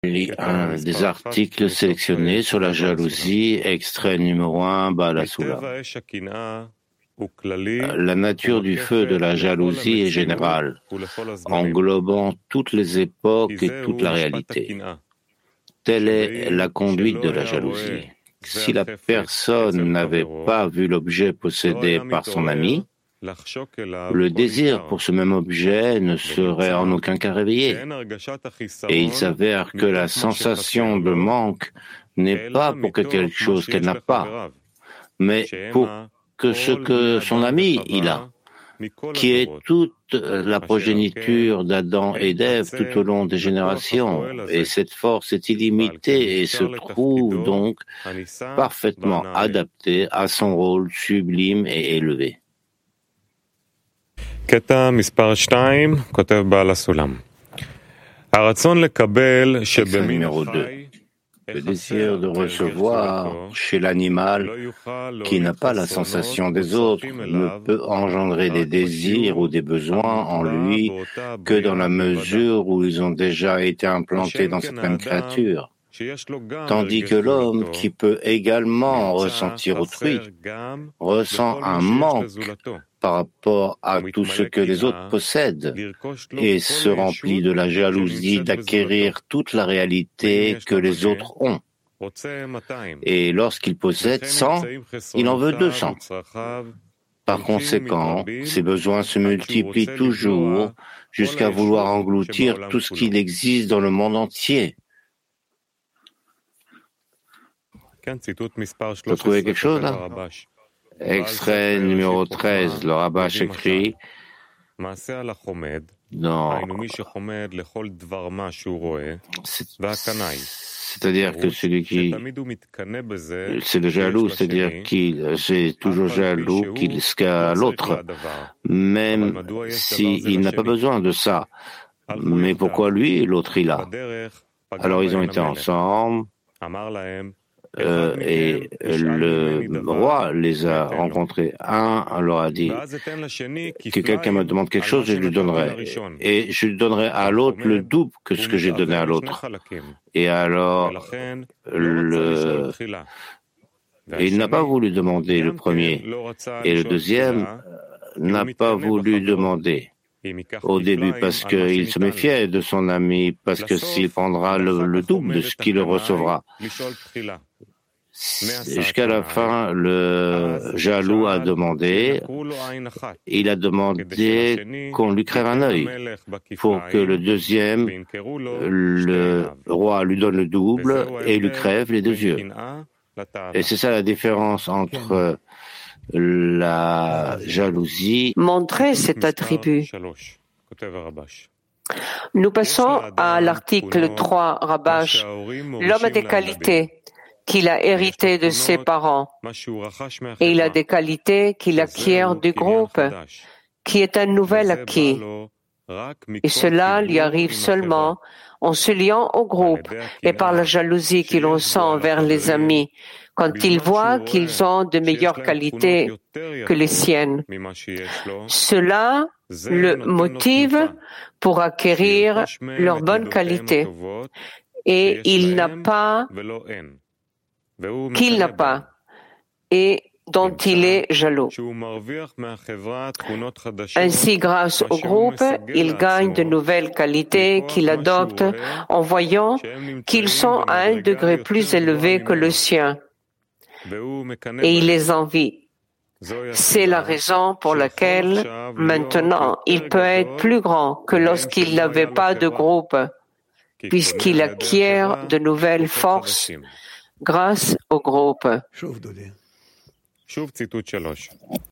Lis un des articles sélectionnés sur la jalousie, extrait numéro 1, Baal HaSulam. La nature du feu de la jalousie est générale, englobant toutes les époques et toute la réalité. Telle est la conduite de la jalousie. Si la personne n'avait pas vu l'objet possédé par son ami, le désir pour ce même objet ne serait en aucun cas réveillé. Et il s'avère que la sensation de manque n'est pas pour quelque chose qu'elle n'a pas, mais pour que ce que son ami il a, qui est toute la progéniture d'Adam et d'Ève tout au long des générations. Et cette force est illimitée et se trouve donc parfaitement adaptée à son rôle sublime et élevé. קטע מספר 2, כותב בעל הסולם. הרצון לקבל שבמין החי, le désir de recevoir chez l'animal qui n'a pas la sensation des autres ne peut engendrer des désirs ou des besoins en lui que dans la mesure où ils ont déjà été implantés dans cette même créature. Tandis que l'homme qui peut également ressentir autrui ressent un manque par rapport à tout ce que les autres possèdent et se remplit de la jalousie d'acquérir toute la réalité que les autres ont. Et lorsqu'il possède 100, il en veut 200. Par conséquent, ses besoins se multiplient toujours jusqu'à vouloir engloutir tout ce qu'il existe dans le monde entier. Vous trouvez quelque chose là? Extrait numéro 13, le Rabash écrit c'est-à-dire que celui qui c'est le jaloux, c'est-à-dire qu'il c'est toujours jaloux qu'il ce qu'a l'autre, même s'il n'a pas besoin de ça. Mais pourquoi lui et l'autre il a? Alors ils ont été ensemble. Et le roi les a rencontrés. Un leur a dit que quelqu'un me demande quelque chose, je lui donnerai. Et je lui donnerai à l'autre le double que ce que j'ai donné à l'autre. Et alors, il n'a pas voulu demander le premier. Et le deuxième n'a pas voulu demander au début parce qu'il se méfiait de son ami, parce que s'il prendra le double de ce qu'il recevra. Jusqu'à la fin, le jaloux a demandé, il a demandé qu'on lui crève un œil pour que le deuxième, le roi lui donne le double et lui crève les deux yeux. Et c'est ça la différence entre la jalousie. Montrer cet attribut. Nous passons à l'article 3, Rabash. L'homme a des qualités qu'il a héritées de ses parents et il a des qualités qu'il acquiert du groupe, qui est un nouvel acquis. Et cela lui arrive seulement en se liant au groupe et par la jalousie qu'il ressent envers les amis, quand il voit qu'ils ont de meilleures qualités que les siennes. Cela le motive pour acquérir leurs bonnes qualités. Et il n'a pas, qu'il n'a pas, et dont il est jaloux. Ainsi, grâce au groupe, il gagne de nouvelles qualités qu'il adopte en voyant qu'ils sont à un degré plus élevé que le sien. Et il les envie. C'est la raison pour laquelle, maintenant, il peut être plus grand que lorsqu'il n'avait pas de groupe, puisqu'il acquiert de nouvelles forces grâce au groupe.